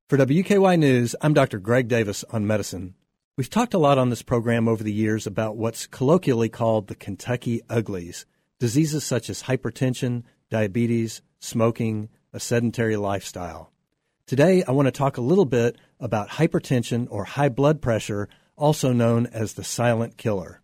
For WKY News, I'm Dr. Greg Davis on medicine. We've talked a lot on this program over the years about what's colloquially called the Kentucky Uglies, diseases such as hypertension, diabetes, smoking, a sedentary lifestyle. Today, I want to talk a little bit about hypertension or high blood pressure, also known as the silent killer.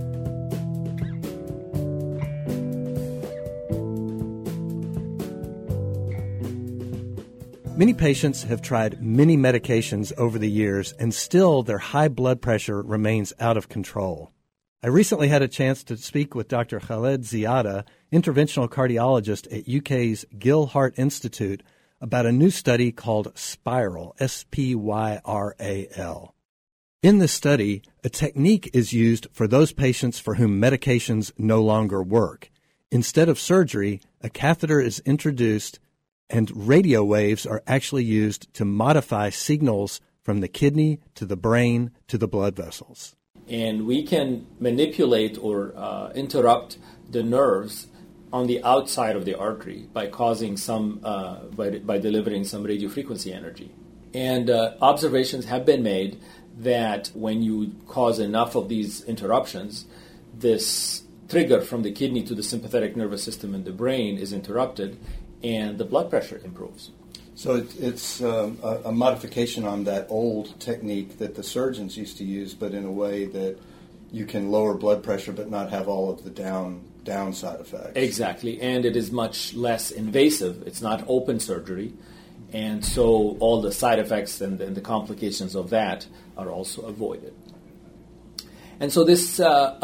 Many patients have tried many medications over the years, and still their high blood pressure remains out of control. I recently had a chance to speak with Dr. Khaled Ziada, interventional cardiologist at UK's Gill Heart Institute, about a new study called Spyral, S-P-Y-R-A-L. In this study, a technique is used for those patients for whom medications no longer work. Instead of surgery, a catheter is introduced and radio waves are actually used to modify signals from the kidney to the brain to the blood vessels. And we can manipulate or interrupt the nerves on the outside of the artery by causing some, by delivering some radiofrequency energy. And observations have been made that when you cause enough of these interruptions, this trigger from the kidney to the sympathetic nervous system in the brain is interrupted, and the blood pressure improves. So it's a modification on that old technique that the surgeons used to use, but in a way that you can lower blood pressure but not have all of the downside effects. Exactly, and it is much less invasive. It's not open surgery, and so all the side effects and the complications of that are also avoided. And so this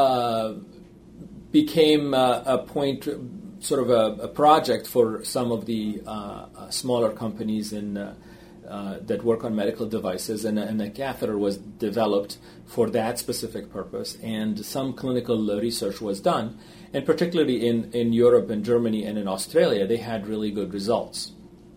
became a point, sort of a project for some of the smaller companies that work on medical devices, and a catheter was developed for that specific purpose, and some clinical research was done, and particularly in Europe and Germany and in Australia, they had really good results.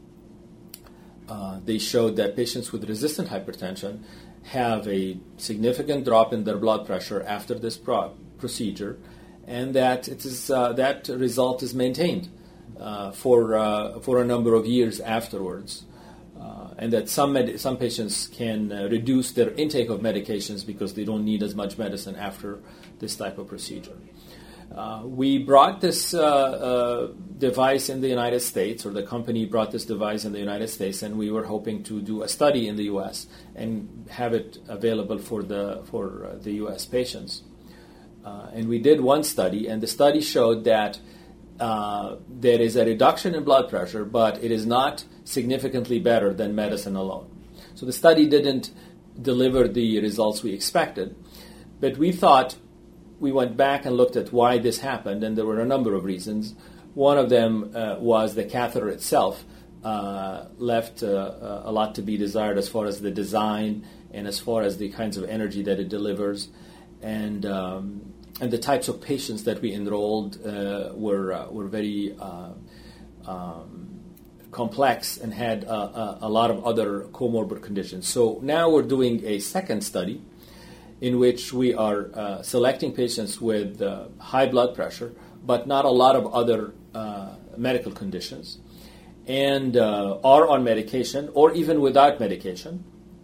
They showed that patients with resistant hypertension have a significant drop in their blood pressure after this procedure, and that that result is maintained for a number of years afterwards, and that some patients can reduce their intake of medications because they don't need as much medicine after this type of procedure. We brought this device in the United States, or the company brought this device in the United States, and we were hoping to do a study in the U.S. and have it available for the U.S. patients. And we did one study, and the study showed that there is a reduction in blood pressure, but it is not significantly better than medicine alone. So the study didn't deliver the results we expected, but we went back and looked at why this happened, and there were a number of reasons. One of them was the catheter itself left a lot to be desired as far as the design and as far as the kinds of energy that it delivers. And the types of patients that we enrolled were very complex and had a lot of other comorbid conditions. So now we're doing a second study in which we are selecting patients with high blood pressure, but not a lot of other medical conditions, and are on medication or even without medication.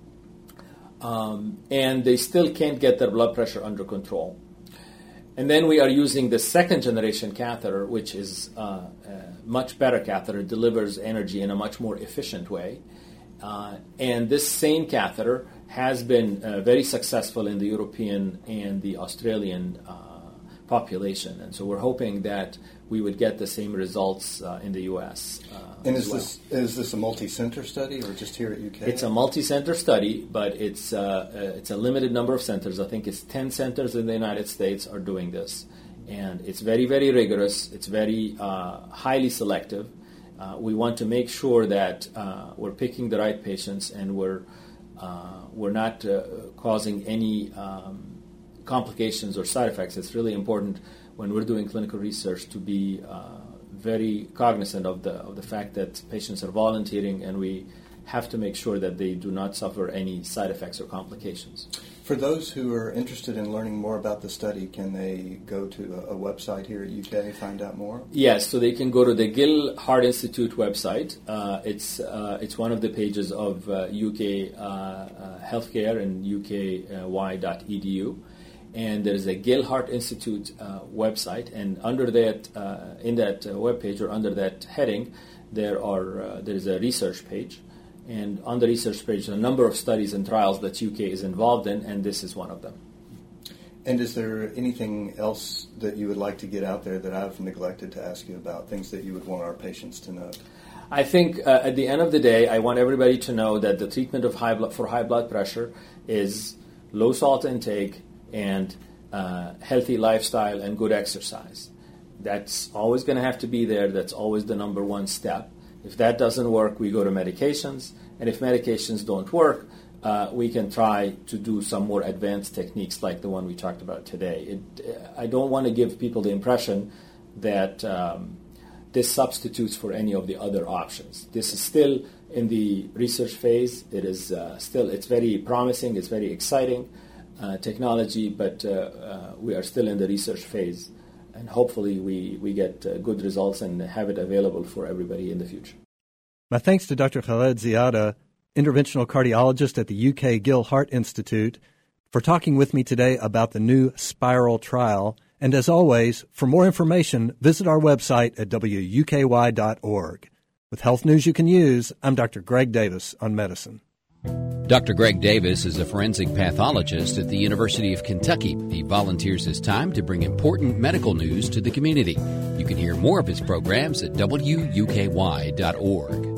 And they still can't get their blood pressure under control. And then we are using the second generation catheter, which is a much better catheter. It delivers energy in a much more efficient way. And this same catheter has been very successful in the European and the Australian population. And so we're hoping that we would get the same results in the U.S. And is this a multi-center study or just here at UK? It's a multi-center study, but it's a limited number of centers. I think it's 10 centers in the United States are doing this. And it's very, very rigorous. It's very highly selective. We want to make sure that we're picking the right patients and we're not causing any complications or side effects. It's really important when we're doing clinical research to be very cognizant of the fact that patients are volunteering and we have to make sure that they do not suffer any side effects or complications. For those who are interested in learning more about the study, can they go to a website here at UK, find out more? Yes, so they can go to the Gill Heart Institute website. It's one of the pages of UK Healthcare and uky.edu. And there's a Gill Heart Institute website, and under that, in that webpage or under that heading, there is a research page. And on the research page, a number of studies and trials that UK is involved in, and this is one of them. And is there anything else that you would like to get out there that I've neglected to ask you about, things that you would want our patients to know? I think at the end of the day, I want everybody to know that the treatment of high blood pressure is low salt intake and healthy lifestyle and good exercise. That's always going to have to be there. That's always the number one step. If that doesn't work, we go to medications. And if medications don't work, we can try to do some more advanced techniques like the one we talked about today. I don't want to give people the impression that this substitutes for any of the other options. This is still in the research phase. It is it's very promising, it's very exciting technology, but we are still in the research phase. And hopefully we get good results and have it available for everybody in the future. My thanks to Dr. Khaled Ziada, interventional cardiologist at the UK Gill Heart Institute, for talking with me today about the new Spiral trial. And as always, for more information, visit our website at wuky.org. With health news you can use, I'm Dr. Greg Davis on Medicine. Dr. Greg Davis is a forensic pathologist at the University of Kentucky. He volunteers his time to bring important medical news to the community. You can hear more of his programs at wuky.org.